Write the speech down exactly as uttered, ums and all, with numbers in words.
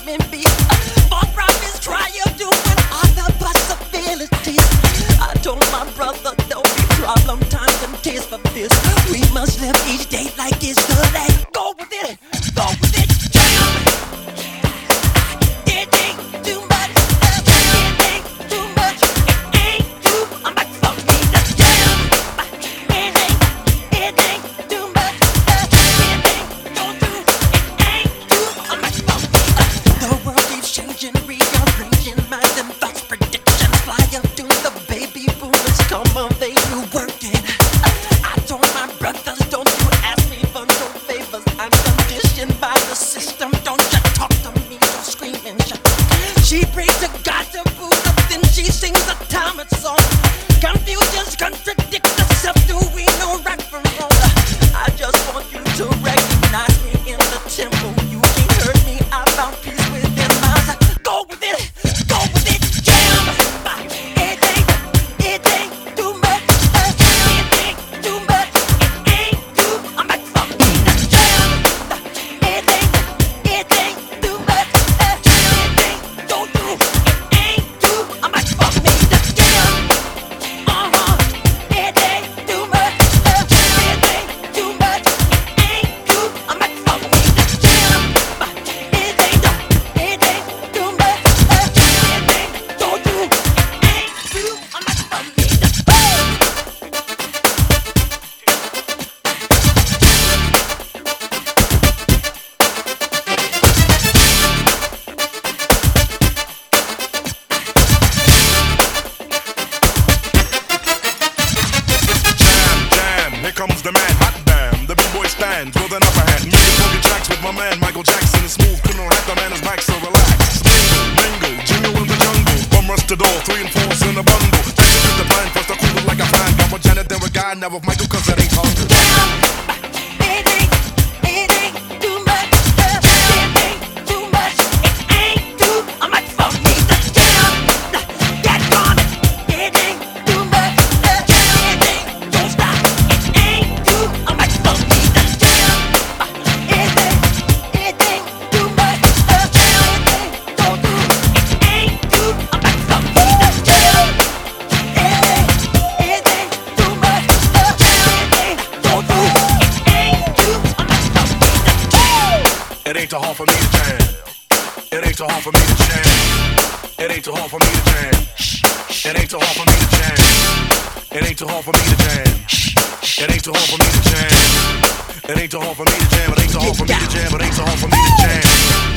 screaming beat. Far from his trial, doing other possibilities. I told my brother, don't be problem, time and tears for this. We must live each day like it's the last. Go with it, go with it, jam. It ain't too much, it ain't too much, it ain't too much for me to jam. It ain't, it ain't too much, it ain't too, it ain't too much for me. The world keeps changing, rearranging minds and thoughts, predictions fly up to the baby boomers come of age, new working. I told my brothers, don't you ask me for no favors. I'm conditioned by the system. Don't you talk to me, don't scream and shout. She prays to God to boot up, then she sings a Talmud song. Confusions contradict herself. Do we know right from wrong? I just want you to recognize me in the temple. You can't hurt me. I found peace within myself. Go with it, go with it, jam. It ain't, it ain't too much. It ain't too much. It ain't too much for me to jam. It ain't, it ain't too much. It ain't too, it ain't too much for me to jam. Uh-huh. It ain't too much. It ain't too much. It ain't too much for me to jam. It ain't, it ain't too much. It ain't too, it ain't too much for me to Jam, jam, here comes the man, hot damn. The b-boy stands with an upper hand. Making funky tracks with my man Michael Jackson. A smooth criminal rap, the man is back, so relax. Mingle, mingle, jingle in the jungle. Bum rush the door, three and four's in a bundle. Jackson with the plan, first I cool it like a fan. Got with Janet, then with Guy, now with Michael, cause that ain't hungry. It ain't, it ain't too much. It ain't too much. It ain't too much for me to jam. Get on it. It ain't too much. It ain't, don't stop. It ain't too much for me to jam. It ain't, it ain't too much. It ain't, don't do. It ain't too much for me to jam. It ain't, it ain't too much. It ain't, don't do. It ain't too much for me to jam. It ain't too hard for me to jam. It ain't too hard for me to jam. It ain't too hard for me to jam. It ain't too hard for me to jam. It ain't too hard for me to jam. It ain't too hard for me to jam. It ain't too hard for me to jam. It ain't too hard for me to jam. It ain't too hard for me to jam.